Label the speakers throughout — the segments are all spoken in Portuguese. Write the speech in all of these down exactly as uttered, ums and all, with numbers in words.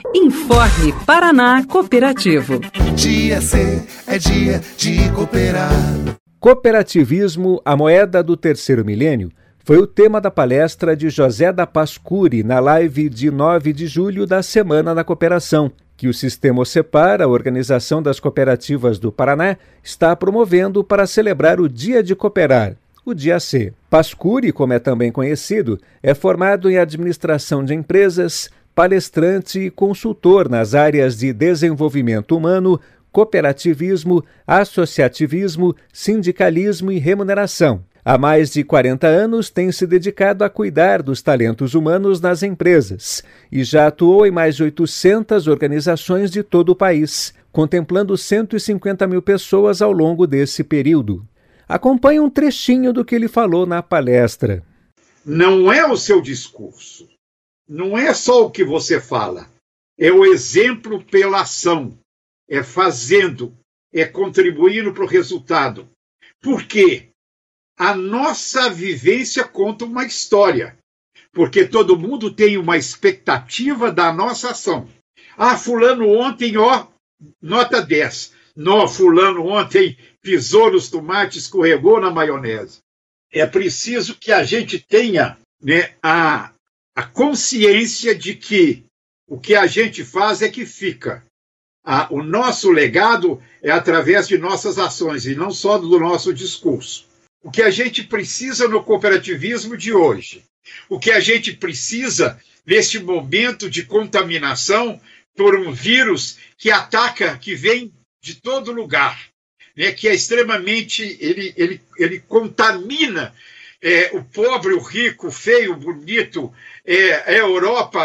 Speaker 1: Informe Paraná Cooperativo.
Speaker 2: Dia C é dia de cooperar.
Speaker 3: Cooperativismo, a moeda do terceiro milênio, foi o tema da palestra de José da Paz Cury na live de nove de julho da Semana da Cooperação, que o Sistema OCEPAR, a Organização das Cooperativas do Paraná, está promovendo para celebrar o Dia de Cooperar, o Dia C. Paz Cury, como é também conhecido, é formado em administração de empresas, palestrante e consultor nas áreas de desenvolvimento humano, cooperativismo, associativismo, sindicalismo e remuneração. Há mais de quarenta anos tem se dedicado a cuidar dos talentos humanos nas empresas e já atuou em mais de oitocentas organizações de todo o país, contemplando cento e cinquenta mil pessoas ao longo desse período. Acompanhe um trechinho do que ele falou na palestra.
Speaker 4: Não é o seu discurso, não é só o que você fala, é o exemplo pela ação, é fazendo, é contribuindo para o resultado. Por quê? A nossa vivência conta uma história, porque todo mundo tem uma expectativa da nossa ação. Ah, fulano ontem, ó, nota dez. Nó, fulano ontem pisou nos tomates, escorregou na maionese. É preciso que a gente tenha, né, a, a consciência de que o que a gente faz é que fica. Ah, o nosso legado é através de nossas ações e não só do nosso discurso. O que a gente precisa no cooperativismo de hoje, o que a gente precisa neste momento de contaminação por um vírus que ataca, que vem de todo lugar, né, que é extremamente, ele, ele, ele contamina é, o pobre, o rico, o feio, o bonito, é, a Europa,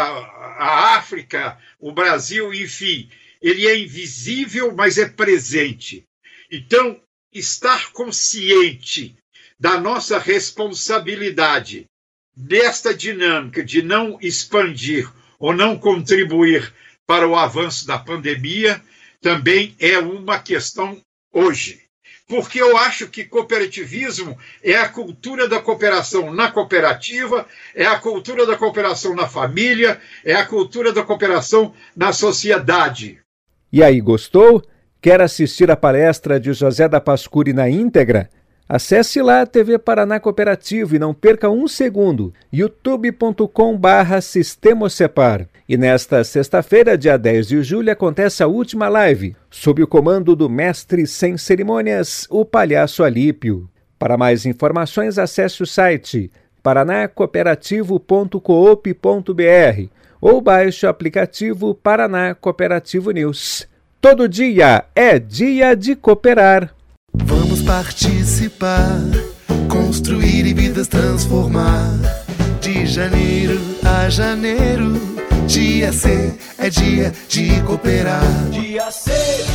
Speaker 4: a África, o Brasil, enfim. Ele é invisível, mas é presente. Então, estar consciente da nossa responsabilidade desta dinâmica de não expandir ou não contribuir para o avanço da pandemia também é uma questão hoje. Porque eu acho que cooperativismo é a cultura da cooperação na cooperativa, é a cultura da cooperação na família, é a cultura da cooperação na sociedade.
Speaker 3: E aí, gostou? Quer assistir a palestra de José da Paz Cury na íntegra? Acesse lá a T V Paraná Cooperativo e não perca um segundo, youtube ponto com barra Sistema OCEPAR. E nesta sexta-feira, dia dez de julho, acontece a última live, sob o comando do mestre sem cerimônias, o Palhaço Alípio. Para mais informações, acesse o site paraná cooperativo ponto coop ponto br ou baixe o aplicativo Paraná Cooperativo News. Todo dia é dia de cooperar.
Speaker 2: Vamos participar, construir e vidas transformar. De janeiro a janeiro, dia C é dia de cooperar.
Speaker 5: Dia C,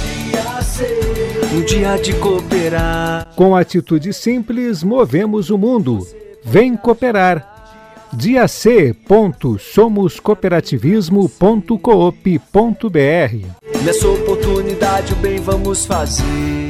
Speaker 5: dia C, um dia de cooperar.
Speaker 3: Com atitude simples, movemos o mundo. Vem cooperar. dia c ponto somos cooperativismo ponto coop ponto br.
Speaker 5: Nessa oportunidade o bem vamos fazer.